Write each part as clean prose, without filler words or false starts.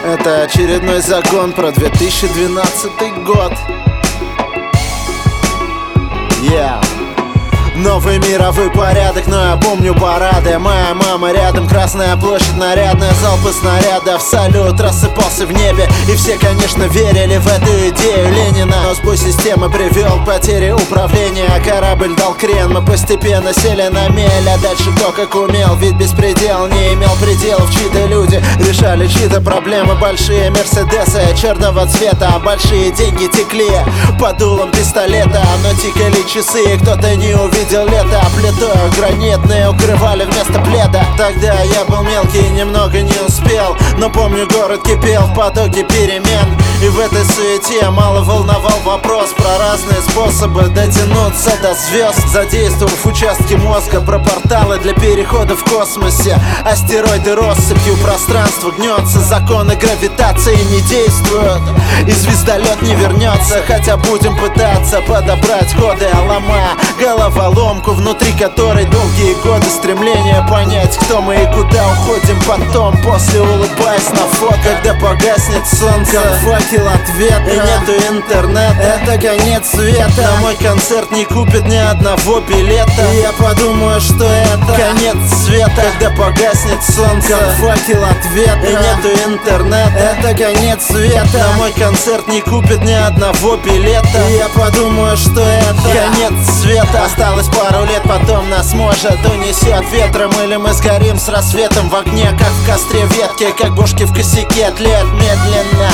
Это очередной закон про 2012 год. Новый мировой порядок, но я помню парады. Моя мама рядом, Красная площадь нарядная, залпы снарядов, салют рассыпался в небе. И все, конечно, верили в эту идею Ленина. Но сбой системы привел к потере управления. Корабль дал крен, мы постепенно сели на мель. А дальше кто как умел, ведь беспредел не имел пределов. Чьи-то люди решали чьи-то проблемы. Большие мерседесы черного цвета, а большие деньги текли по дулам пистолета. Но тикали часы, и кто-то не увидел лето, а плитой гранитные укрывали вместо пледа. Тогда я был мелкий и немного не успел, но помню, город кипел в потоке перемен. И в этой суете мало волновал вопрос про разные способы дотянуться до звезд, задействовав участки мозга про порталы для перехода в космосе. Астероиды россыпью пространства гнется, законы гравитации не действуют, и звездолет не вернется. Хотя будем пытаться подобрать ходы, ломая головоломку, внутри которой долгие годы стремления понять, кто мы и куда уходим потом. После улыбаясь на фото, когда погаснет солнце, как факел от ветра, и нету интернета, это конец света. На мой концерт не купит ни одного билета, и я подумаю, что это конец света. Когда погаснет солнце, как факел от ветра, и нету интернета, это конец света. На мой концерт не купит ни одного билета, и я подумаю, что это конец света. Осталось пару лет, потом нас может унесет ветром, или мы сгорим с рассветом в огне, как в костре ветки, как бошки в косяке, тлеют медленно.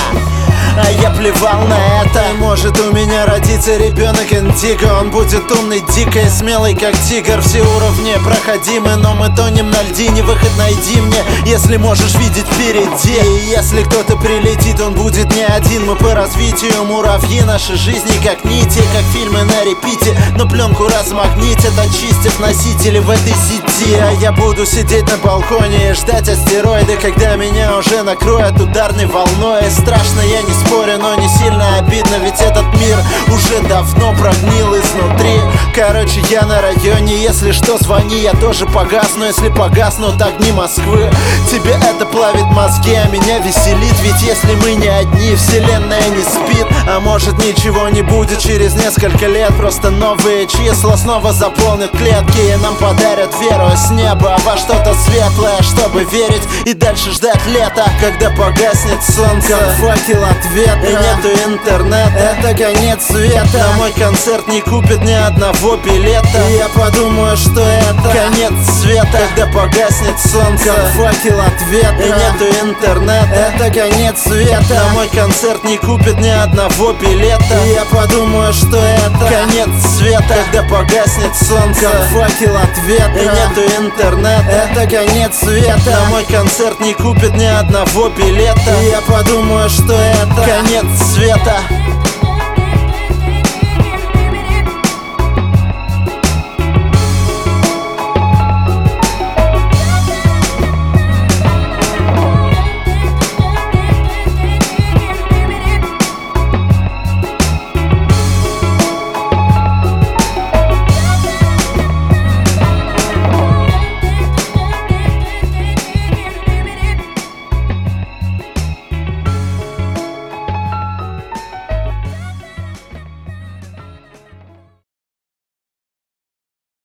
А я плевал на это. И может у меня родится ребенок индиго. Он будет умный, дикий, смелый, как тигр. Все уровни проходимы, но мы тонем на льдине. Выход найди мне, если можешь видеть впереди. И если кто-то прилетит, он будет не один. Мы по развитию муравьи, наши жизни как нити, как фильмы на репите. Но пленку размагнитят, очистив носители в этой сети. А я буду сидеть на балконе и ждать астероиды, когда меня уже накроют ударной волной. Страшно, я не спорю, но не сильно обидно, ведь этот мир уже давно прогнил изнутри. Короче, я на районе, если что, звони, я тоже погасну. Если погаснут огни Москвы, тебе это плавит мозги, а меня веселит. Ведь если мы не одни, вселенная не спит. А может, ничего не будет через несколько лет, просто новые числа снова заполнят клетки, и нам подарят веру с неба во что-то светлое, чтобы верить и дальше ждать лета. Когда погаснет солнце, как факел от ветра, и нету интернета, это конец света. На мой концерт не купит ни одного билета, и я подумаю, что это конец света. Когда погаснет солнце, как факел от ветра, и нету интернета, это конец света. На мой концерт не купит ни одного билета, и я подумаю, что это конец света. Когда погаснет солнце, как факел от ветра, и нету интернета, это конец света. На мой концерт не купит ни одного билета, и я подумаю, что это конец света.